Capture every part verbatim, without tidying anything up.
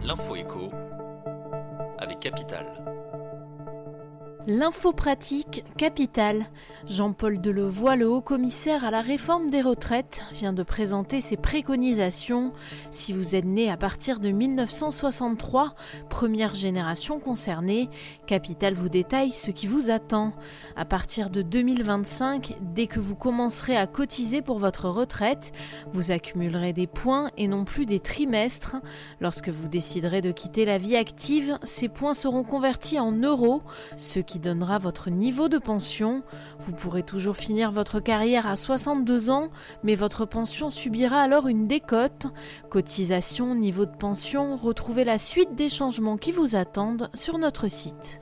L'info écho avec Capital. L'info pratique Capital. Jean-Paul Delevoye, le haut-commissaire à la réforme des retraites, vient de présenter ses préconisations. Si vous êtes né à partir de mille neuf cent soixante-trois, première génération concernée, Capital vous détaille ce qui vous attend. À partir de deux mille vingt-cinq, dès que vous commencerez à cotiser pour votre retraite, vous accumulerez des points et non plus des trimestres. Lorsque vous déciderez de quitter la vie active, ces points seront convertis en euros, ce qui donnera votre niveau de pension. Vous pourrez toujours finir votre carrière à soixante-deux ans, mais votre pension subira alors une décote. Cotisation, niveau de pension, retrouvez la suite des changements qui vous attendent sur notre site.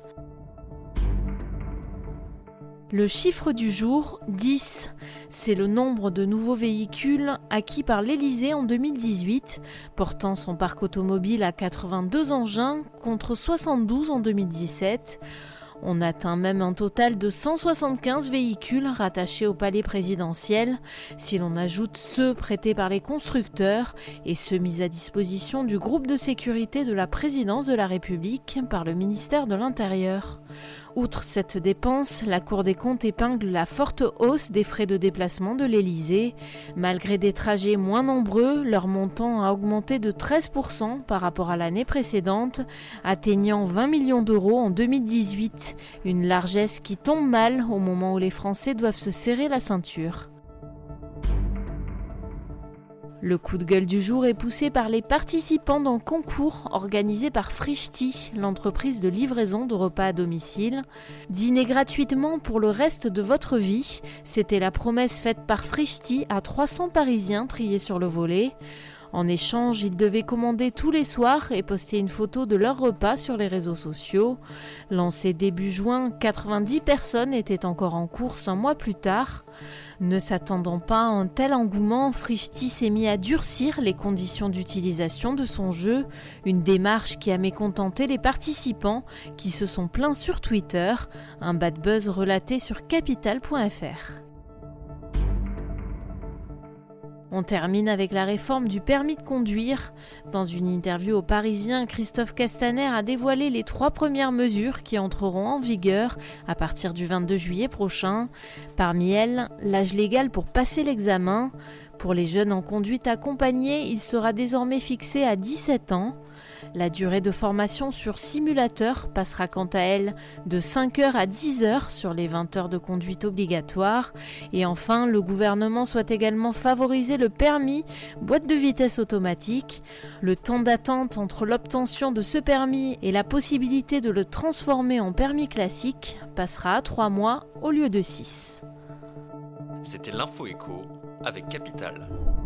Le chiffre du jour, dix. C'est le nombre de nouveaux véhicules acquis par l'Élysée en deux mille dix-huit, portant son parc automobile à quatre-vingt-deux engins contre soixante-douze en deux mille dix-sept. On atteint même un total de cent soixante-quinze véhicules rattachés au palais présidentiel, si l'on ajoute ceux prêtés par les constructeurs et ceux mis à disposition du groupe de sécurité de la présidence de la République par le ministère de l'Intérieur. Outre cette dépense, la Cour des comptes épingle la forte hausse des frais de déplacement de l'Élysée. Malgré des trajets moins nombreux, leur montant a augmenté de treize pour cent par rapport à l'année précédente, atteignant vingt millions d'euros en deux mille dix-huit. Une largesse qui tombe mal au moment où les Français doivent se serrer la ceinture. Le coup de gueule du jour est poussé par les participants d'un concours organisé par Frichti, l'entreprise de livraison de repas à domicile. Dîner gratuitement pour le reste de votre vie, c'était la promesse faite par Frichti à trois cents Parisiens triés sur le volet. En échange, ils devaient commander tous les soirs et poster une photo de leur repas sur les réseaux sociaux. Lancé début juin, quatre-vingt-dix personnes étaient encore en course un mois plus tard. Ne s'attendant pas à un tel engouement, Frichti s'est mis à durcir les conditions d'utilisation de son jeu, une démarche qui a mécontenté les participants qui se sont plaints sur Twitter, un bad buzz relaté sur capital point f r. On termine avec la réforme du permis de conduire. Dans une interview au Parisien, Christophe Castaner a dévoilé les trois premières mesures qui entreront en vigueur à partir du vingt-deux juillet prochain. Parmi elles, l'âge légal pour passer l'examen. Pour les jeunes en conduite accompagnée, il sera désormais fixé à dix-sept ans. La durée de formation sur simulateur passera quant à elle de cinq heures à dix heures sur les vingt heures de conduite obligatoire. Et enfin, le gouvernement souhaite également favoriser le permis boîte de vitesse automatique. Le temps d'attente entre l'obtention de ce permis et la possibilité de le transformer en permis classique passera à trois mois au lieu de six. C'était l'info écho avec Capital.